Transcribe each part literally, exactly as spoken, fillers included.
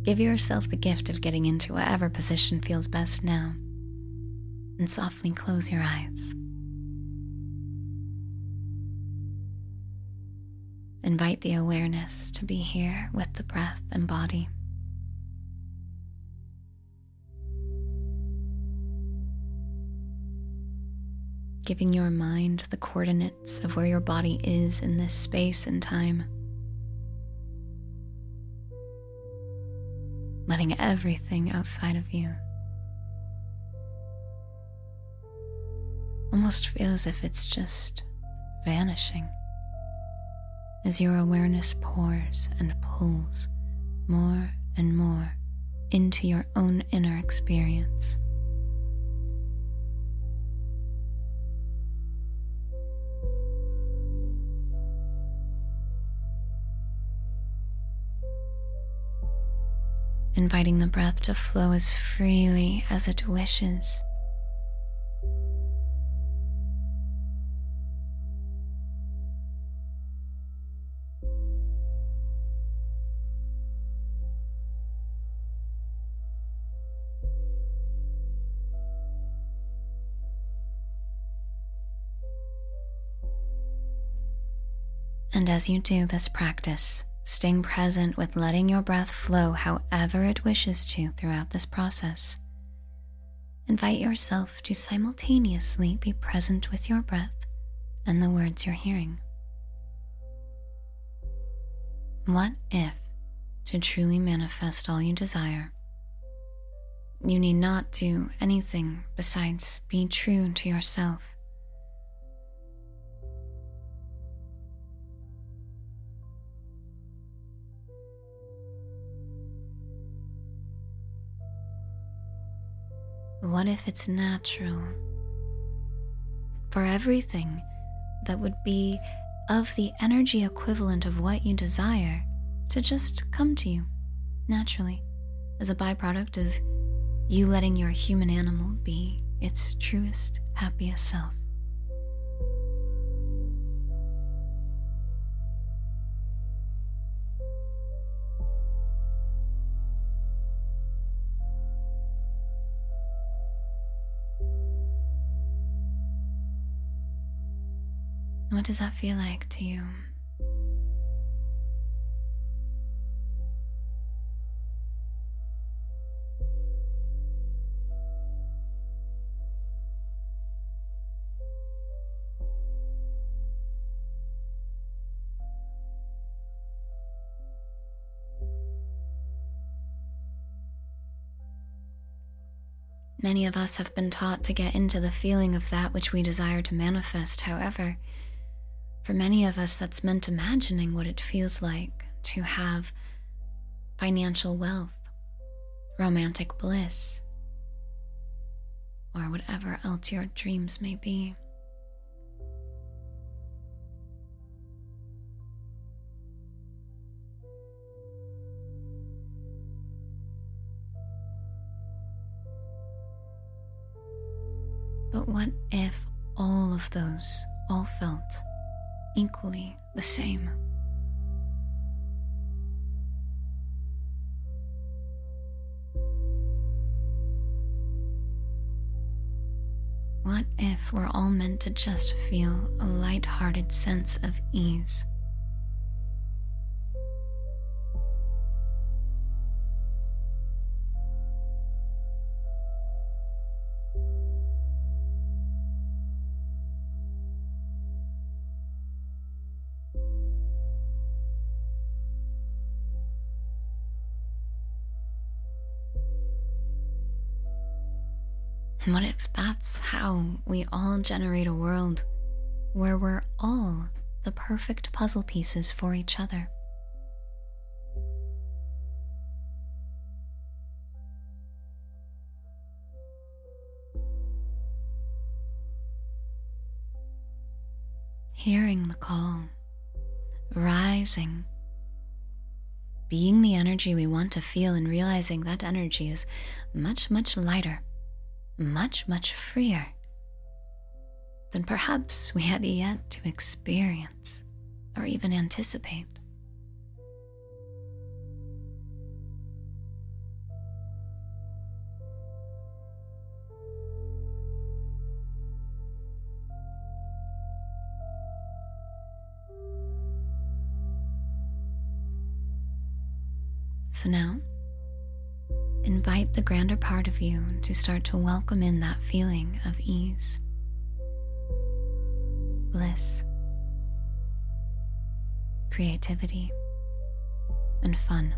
Give yourself the gift of getting into whatever position feels best now, and softly close your eyes. Invite the awareness to be here with the breath and body. Giving your mind the coordinates of where your body is in this space and time. Letting everything outside of you almost feel as if it's just vanishing as your awareness pours and pulls more and more into your own inner experience. Inviting the breath to flow as freely as it wishes. And as you do this practice, staying present with letting your breath flow however it wishes to throughout this process, invite yourself to simultaneously be present with your breath and the words you're hearing. What if, to truly manifest all you desire, you need not do anything besides be true to yourself? What if it's natural for everything that would be of the energy equivalent of what you desire to just come to you naturally as a byproduct of you letting your human animal be its truest, happiest self? What does that feel like to you? Many of us have been taught to get into the feeling of that which we desire to manifest. However, for many of us, that's meant imagining what it feels like to have financial wealth, romantic bliss, or whatever else your dreams may be. But what if all of those all felt equally the same? What if we're all meant to just feel a light-hearted sense of ease? What if that's how we all generate a world where we're all the perfect puzzle pieces for each other? Hearing the call, rising, being the energy we want to feel, and realizing that energy is much, much lighter, much, much freer than perhaps we had yet to experience or even anticipate. So now, invite the grander part of you to start to welcome in that feeling of ease, bliss, creativity, and fun.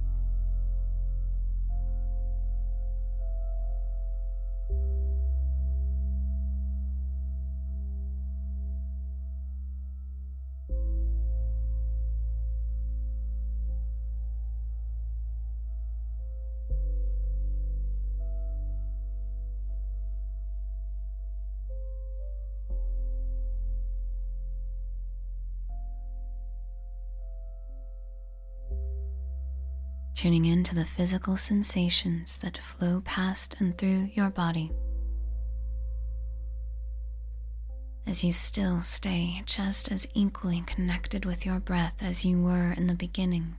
Tuning into the physical sensations that flow past and through your body as you still stay just as equally connected with your breath as you were in the beginning.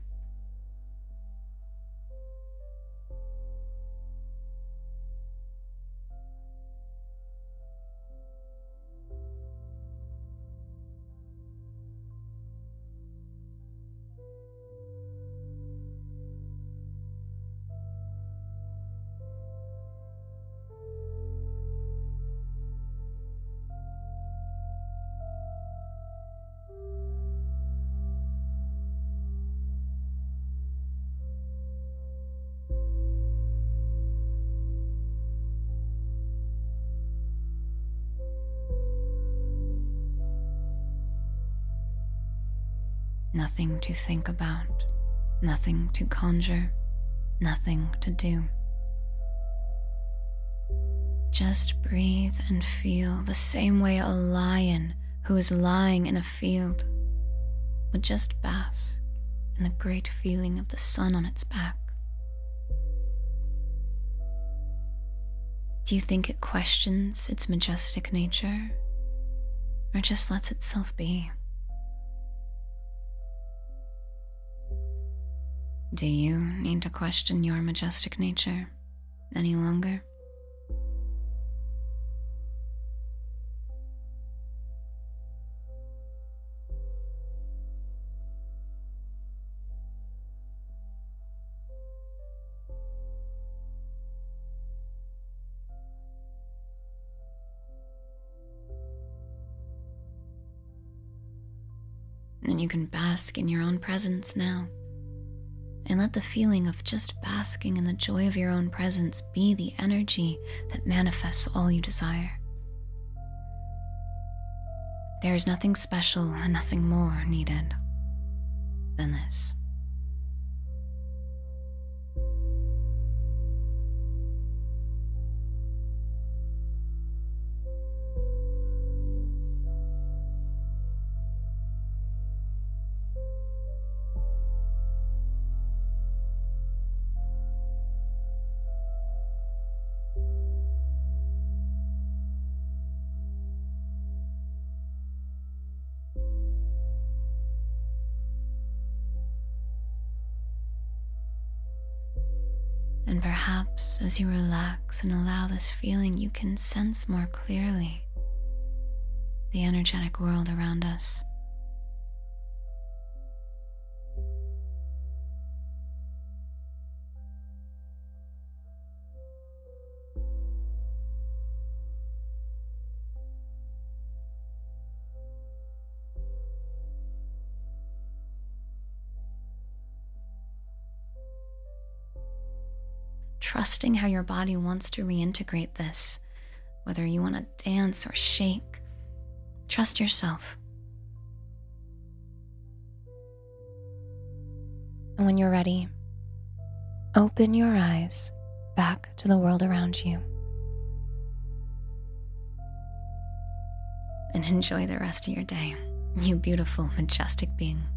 Nothing to think about, nothing to conjure, nothing to do. Just breathe and feel the same way a lion who is lying in a field would just bask in the great feeling of the sun on its back. Do you think it questions its majestic nature, or just lets itself be? Do you need to question your majestic nature any longer? And you can bask in your own presence now. And let the feeling of just basking in the joy of your own presence be the energy that manifests all you desire. There is nothing special and nothing more needed than this. And perhaps as you relax and allow this feeling, you can sense more clearly the energetic world around us. Trusting how your body wants to reintegrate this, whether you want to dance or shake. Trust yourself. And when you're ready, open your eyes back to the world around you. And enjoy the rest of your day, you beautiful, majestic being.